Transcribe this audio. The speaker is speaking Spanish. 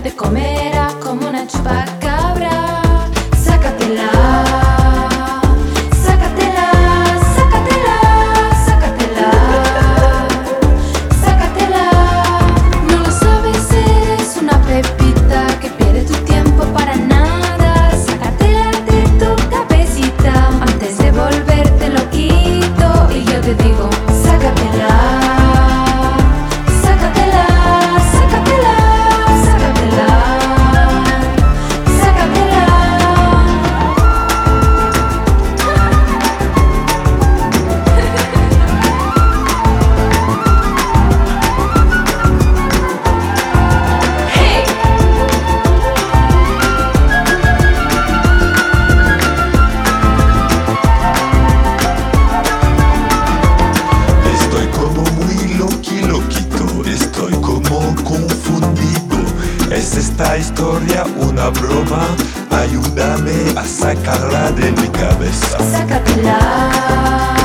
te comerá como una chupacabra. Sácatela, sácatela, sácatela, sácatela, sácatela. No lo sabes, eres una pepita que pierde tu tiempo para nada. Sácatela de tu cabecita antes de volverte loquito. Y yo te digo, sácatela. ¿Es esta historia una broma? Ayúdame a sacarla de mi cabeza. Sácatela.